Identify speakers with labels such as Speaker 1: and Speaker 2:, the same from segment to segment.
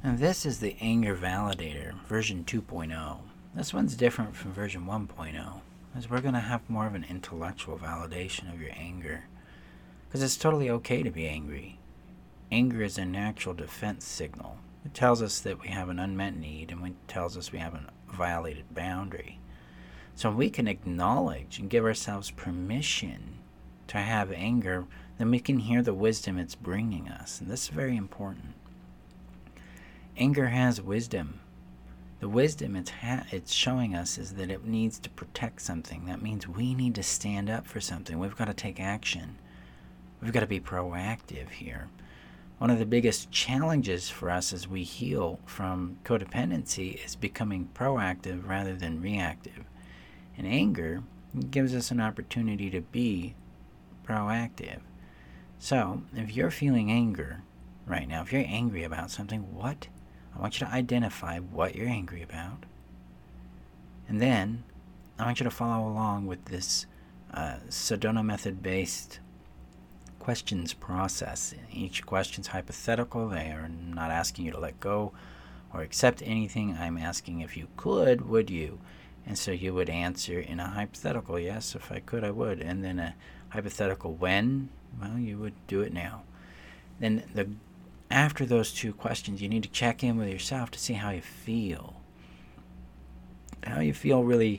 Speaker 1: And this is the Anger Validator, version 2.0. This one's different from version 1.0, as we're going to have more of an intellectual validation of your anger. Because it's totally okay to be angry. Anger is a natural defense signal. It tells us that we have an unmet need, and it tells us we have a violated boundary. So when we can acknowledge and give ourselves permission to have anger, then we can hear the wisdom it's bringing us. And this is very important. Anger has wisdom. The wisdom it's showing us is that it needs to protect something. That means we need to stand up for something. We've got to take action. We've got to be proactive here. One of the biggest challenges for us as we heal from codependency is becoming proactive rather than reactive. And anger gives us an opportunity to be proactive. So, if you're feeling anger right now, if you're angry about something, I want you to identify what you're angry about. And then I want you to follow along with this Sedona method-based questions process. Each question's hypothetical. They are not asking you to let go or accept anything. I'm asking if you could, would you? And so you would answer in a hypothetical, yes, if I could, I would. And then a hypothetical, when? Well, you would do it now. Then after those two questions, you need to check in with yourself to see how you feel. How you feel really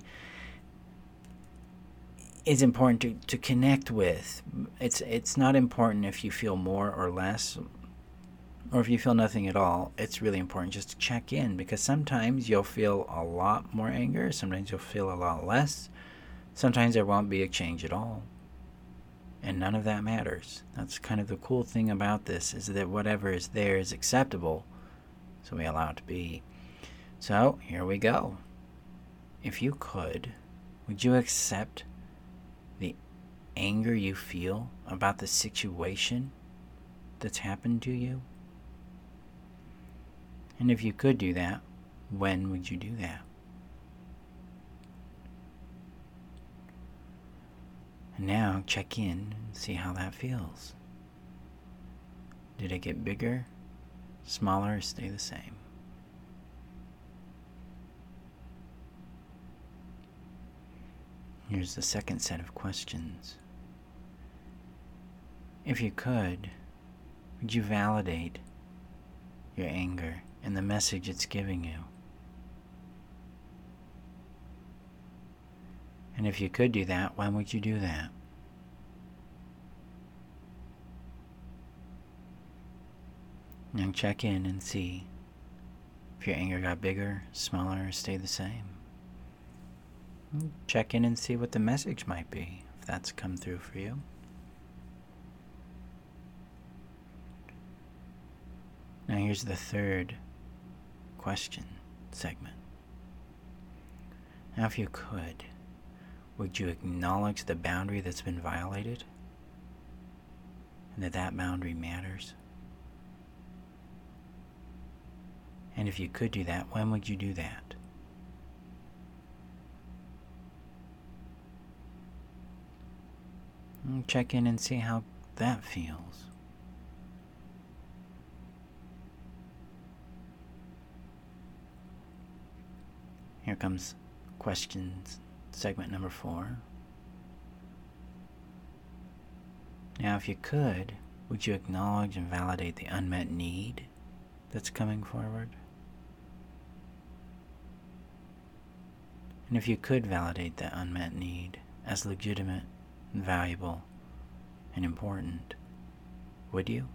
Speaker 1: is important to connect with. It's not important if you feel more or less, or if you feel nothing at all. It's really important just to check in, because sometimes you'll feel a lot more anger, sometimes you'll feel a lot less, sometimes there won't be a change at all. And none of that matters. That's kind of the cool thing about this, is that whatever is there is acceptable, so we allow it to be. So, here we go. If you could, would you accept the anger you feel about the situation that's happened to you? And if you could do that, when would you do that? And now check in and see how that feels. Did it get bigger, smaller, or stay the same? Here's the second set of questions. If you could, would you validate your anger and the message it's giving you? And if you could do that, when would you do that? Now check in and see if your anger got bigger, smaller, or stayed the same. Check in and see what the message might be, if that's come through for you. Now here's the third question segment. Now if you could, would you acknowledge the boundary that's been violated? And that boundary matters? And if you could do that, when would you do that? And check in and see how that feels. Here comes questions. Segment number 4. Now, if you could, would you acknowledge and validate the unmet need that's coming forward? And if you could validate that unmet need as legitimate and valuable and important, would you?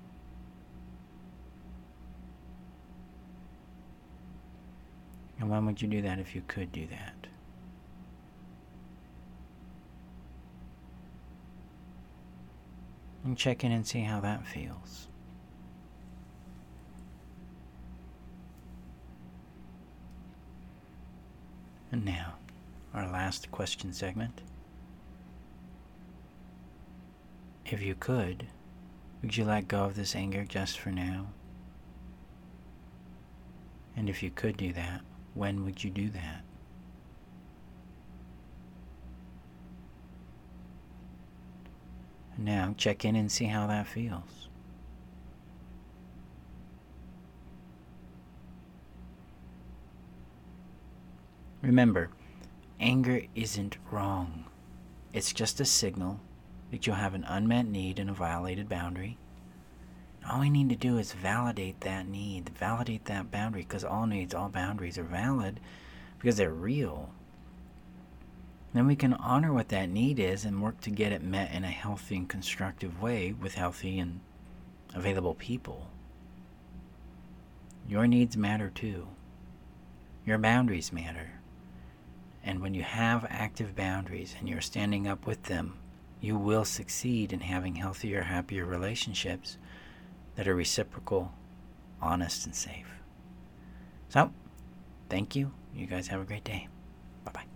Speaker 1: And when would you do that if you could do that? And check in and see how that feels. And now, our last question segment. If you could, would you let go of this anger just for now? And if you could do that, when would you do that? Now, check in and see how that feels. Remember, anger isn't wrong. It's just a signal that you'll have an unmet need and a violated boundary. All we need to do is validate that need, validate that boundary, because all needs, all boundaries are valid because they're real. Then we can honor what that need is and work to get it met in a healthy and constructive way with healthy and available people. Your needs matter too. Your boundaries matter. And when you have active boundaries and you're standing up with them, you will succeed in having healthier, happier relationships that are reciprocal, honest, and safe. So, thank you. You guys have a great day. Bye-bye.